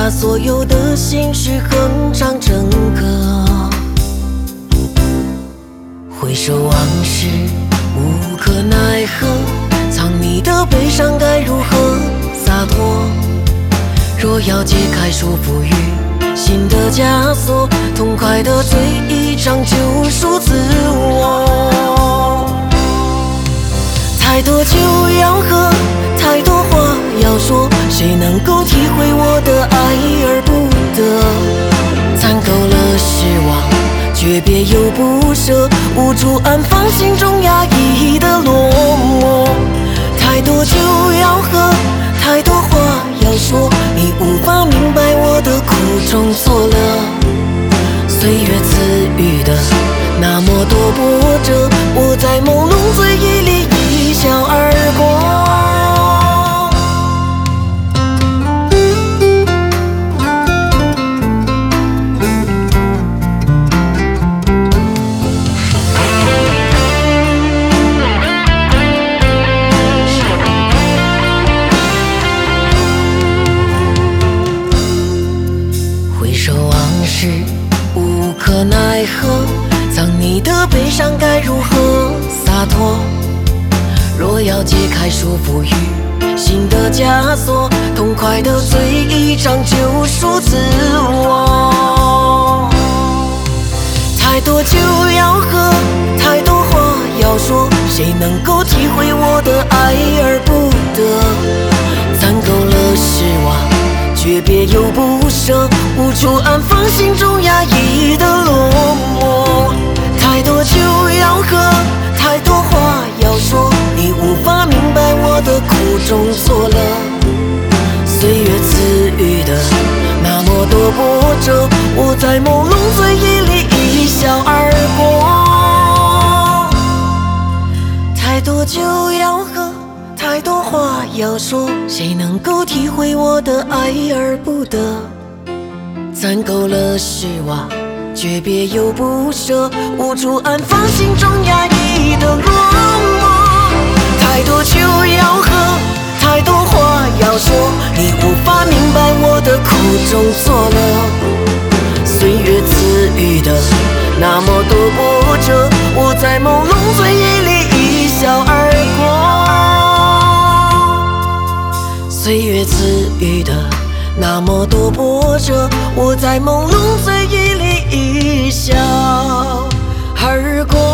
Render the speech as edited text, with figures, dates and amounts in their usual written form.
把所有的心事哼唱成歌。回首往事，无可奈何，藏你的悲伤该如何洒脱？若要解开束缚于心的枷锁，痛快地醉一场救赎自我。太多酒要喝，太多话要说，谁能够体会我的爱而不得？攒够了失望，诀别又不舍，无处安放心中压抑的落寞。太多酒要喝，太多话要说，你无法明白我的苦中作乐。岁月赐予的那么多波折，我在朦胧醉意里一笑而过。回首往事，无可奈何，藏你的悲伤该如何洒脱？若要解开束缚于心的枷锁，痛快地醉一场救赎自我。太多酒要喝，太多话要说，谁能够体会我的爱而不得？攒够了失望，诀别又不舍，无处安放心中压抑的落寞。太多酒要喝，太多话要说，你无法明白我的苦中作乐。岁月赐予的那么多波折，我在朦胧醉意里一笑而过。太多酒要喝，太多话要说，谁能够体会我的爱而不得？攒够了失望，诀别又不舍，无处安放心中压抑的落寞。太多酒要喝，太多话要说，你无法明白我的苦中作乐。岁月赐予的那么多波折，我在朦胧醉意里一笑而过。岁月赐予的那么多波折，我在朦胧醉意里一笑而过。